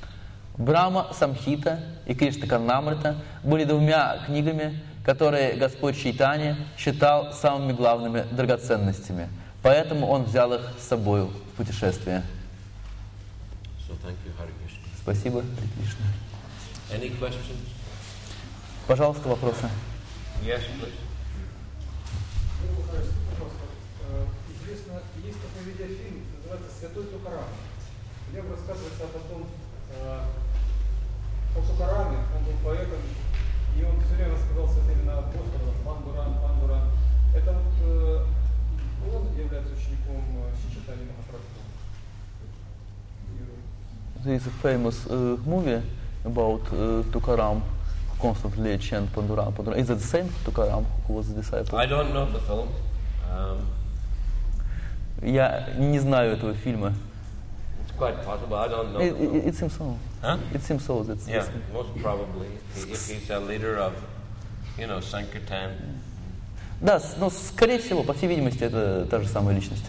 Брахма Самхита и Кришна Карнамрита были двумя книгами, которые Господь Чайтанья считал самыми главными драгоценностями. Поэтому он взял их с собой в путешествие. So, thank you, Hare Krishna. Спасибо, Харе Кришна. Any questions? Пожалуйста, вопросы. Yes, please. Известно, есть такой видеофильм, называется «Святой Тукарам». В нем рассказывается о том, о Тукараме, он был поэтом, и он все время рассказал святым имена Господа, Пандуран, Пандуран. Это вот он является учеником Шри Чайтаньи Махапрабху. There is a famous uh, movie about uh, Tukaram, who constantly chant Panduran, Panduran. Is it the same Tukaram who was the disciple? I don't know the film. Um, Я не знаю этого фильма. It's quite possible. I don't know. It, it, it seems so. Huh? It seems so. That's, Yeah, that's- most probably. If he- if he's a leader of, you know, Sankirtan. Да, с- ну, скорее всего, по всей видимости, это та же самая личность.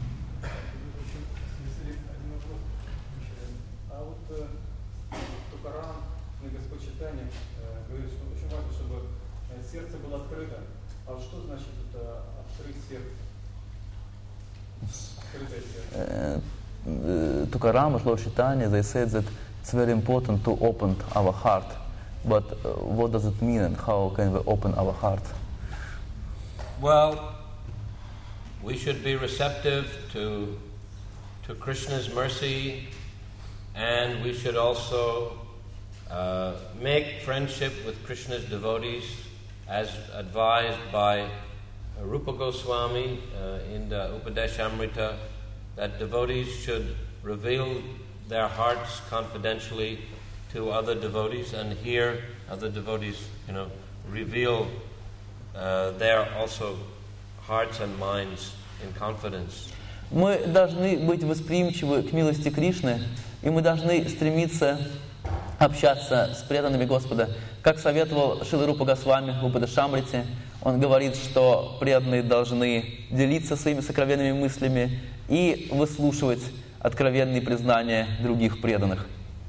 Если один вопрос, а вот э, Тукарам, ну, и Господь Чайтанья э, говорит, что очень важно, чтобы э, сердце было открыто. А вот что значит это открыть сердце? Открытое сердце. Uh, uh, Tukaram, Lord Chaitanya, they said that it's very important to open our heart. But uh, what does it mean and how can we open our heart? Well, we should be receptive to, to Krishna's mercy, and we should also uh, make friendship with Krishna's devotees as advised by Rupa Goswami uh, in the Upadeshamrita, that devotees should reveal their hearts confidentially to other devotees, and here other devotees, you know, reveal uh, their also hearts and minds in confidence. Мы должны быть восприимчивы к милости Кришны, и мы должны стремиться общаться с преданными Господа. Как советовал Шрила Рупа Госвами в Упадешамрите, он говорит, что преданные должны делиться своими сокровенными мыслями и выслушивать откровенные признания других преданных.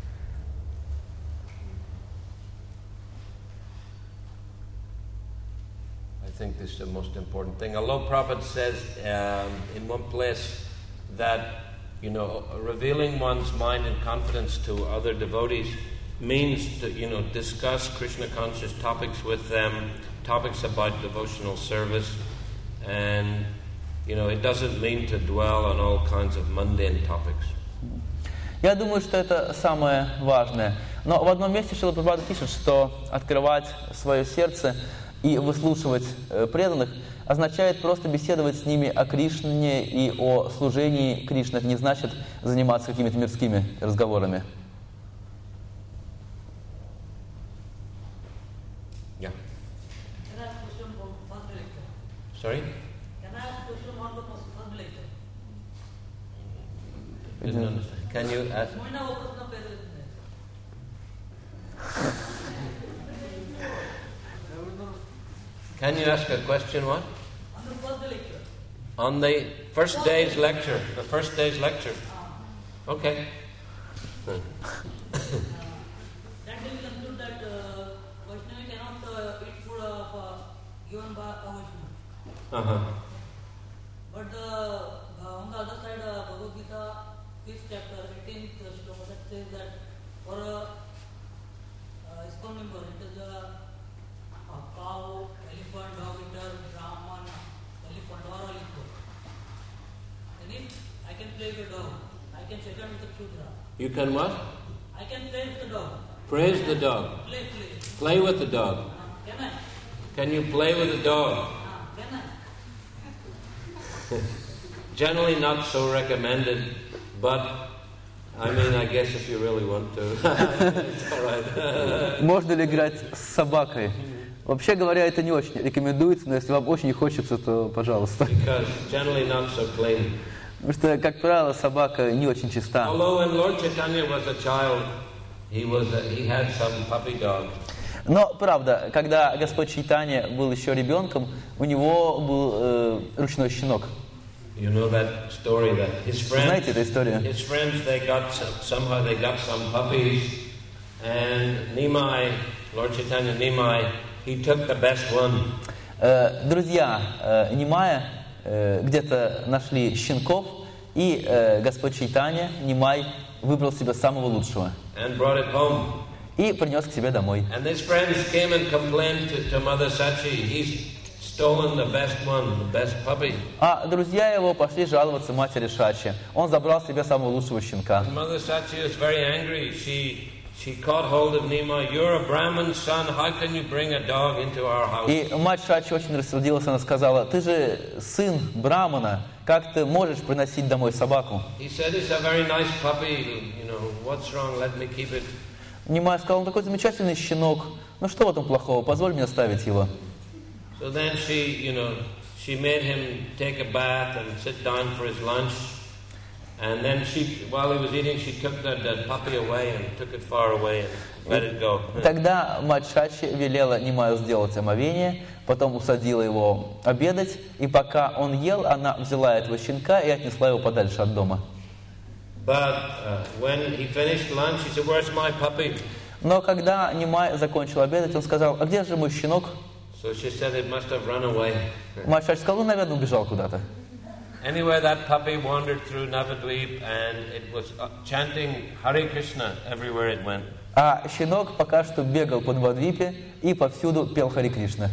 I think this is the most important thing. Although Prabhupada says um, in one place that, you know, revealing one's mind and confidence to other devotees means to, you know, discuss Krishna conscious topics with them, topics about devotional service, and, you know, it doesn't mean to dwell on all kinds of mundane topics. Я думаю, что это самое важное. Но в одном месте Шрила Прабхупада пишет, что открывать свое сердце и выслушивать э, преданных означает просто беседовать с ними о Кришне и о служении Кришны. Это не значит заниматься какими-то мирскими разговорами. Yeah. Can I ask a question from first lecture? Sorry? Can I ask a question on the first lecture? Didn't understand. Can you ask? Moina вопрос на первый. Can you ask a question? What? On the first lecture. On the first day's lecture. The first day's lecture. Okay. That will conclude that uh, Vaishnava cannot uh, eat food of, uh, given by a Vaishnava. Uh-huh. But the, uh, on the other side, uh, Bhagavad Gita, fifth chapter, eighteenth shloka, that says that for a uh, ISKCON member, it is a, a cow, elephant, dog eater, Brahman, elephant, or all equal. And if I can play with the dog, I can shake hands with the Shudra. You can what? I can play with the dog. Praise the dog. Play, play. Play with the dog. Uh, can I? Can you play with the dog? Uh, can I? Generally not so recommended, but I mean, I guess if you really want to, it's all right. Можно ли играть с собакой? Вообще говоря, это не очень рекомендуется, но если вам очень хочется, то пожалуйста. Because generally not so clean. Потому что, как правило, собака не очень чиста. Although when Lord Chaitanya was a child, he was a, he had some puppy dog. Но, правда, когда Господь Чайтанья был еще ребенком, у него был э, ручной щенок. You know that story that his friends, Знаете эту историю? his friends, they got some, somehow they got some puppies, and Nimai, Lord Chaitanya Nimai, he took the best one. Э, друзья э, Нимая э, где-то нашли щенков, и э, Господь Чайтанья, Нимай, выбрал себе самого лучшего And brought it home. и принес к себе домой. And his friends came and complained to, to Mother Sachi, he's stolen the best one, the best puppy. А друзья его пошли жаловаться матери Шачи. Он забрал себе самого лучшего щенка. Mother Sachi was very angry. She she caught hold of Nima. You're a Brahmin son. How can you bring a dog into our house? И мать Шачи очень рассердилась, она сказала: ты же сын Брамана, как ты можешь приносить домой собаку? He said, it's a very nice puppy. You know, what's wrong? Let me keep it. Нимай сказал: он такой замечательный щенок. Ну что в этом плохого? Позволь мне оставить его. So then she, you know, she made him take a bath and sit down for his lunch. And then she, while he was eating, she took the, the puppy away and took it far away and let it go. Тогда мать Шачи велела Нимаю сделать омовение, потом усадила его обедать, и пока он ел, она взяла этого щенка и отнесла его подальше от дома. But uh, when he finished lunch, he said, "Where's my puppy?" Но когда Нимай закончил обедать, он сказал: а где же мой щенок? So she said, "It must have run away." Мать Шачи сказала: ну, наверное, убежал куда-то. Anyway, that puppy wandered through Navadvip and it was uh, chanting Hare Krishna everywhere it went. А щенок пока что бегал по Навадвипе и повсюду пел Харе Кришна.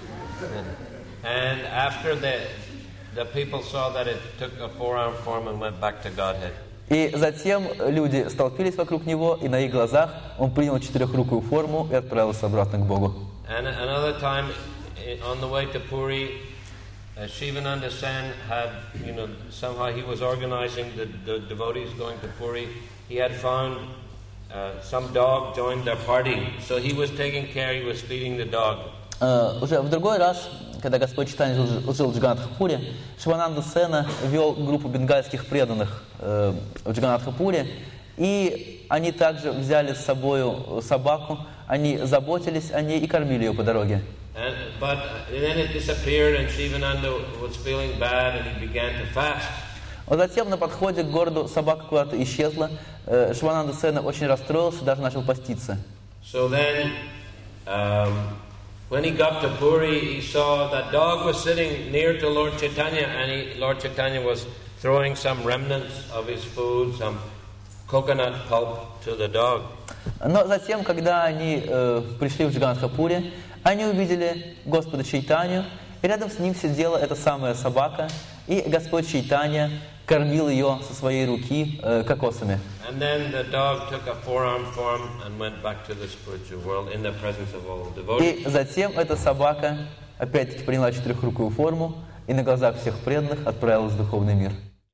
And after the, the people saw that it took a four-arm form and went back to Godhead. И затем люди столпились вокруг него, и на их глазах он принял четырехрукую форму и отправился обратно к Богу. And another time, on the way to Puri, uh, Shivananda Sen had, you know, somehow he was organizing the, the devotees going to Puri. He had found uh, some dog joined their party, so he was taking care, he was feeding the dog. Uh, уже в другой раз, когда Господь Чайтанья жил, жил в Джаганатхапуре, Шивананда Сена вел группу бенгальских преданных э, в Джаганатхапуре, и они также взяли с собой собаку, они заботились о ней и кормили ее по дороге. And, but then it disappeared, and Shivananda was feeling bad, and he began to fast. Но затем на подходе к городу собака куда-то исчезла. Э, Шивананда Сена очень расстроился, даже начал поститься. So then, um, when he got to Puri, he saw that dog was sitting near to Lord Chaitanya, and he, Lord Chaitanya was throwing some remnants of his food, some coconut pulp, to the dog. Но затем, когда они э, пришли в Джаганатхапуре, они увидели Господа Чайтанью, и рядом с ним сидела эта самая собака, и Господь Чайтанья кормил ее со своей руки э, кокосами. And then the dog took a four-arm form and went back to the spiritual world in the presence of all devotees. И затем эта собака опять-таки приняла четырехрукую форму и на глазах всех преданных отправилась в духовный мир.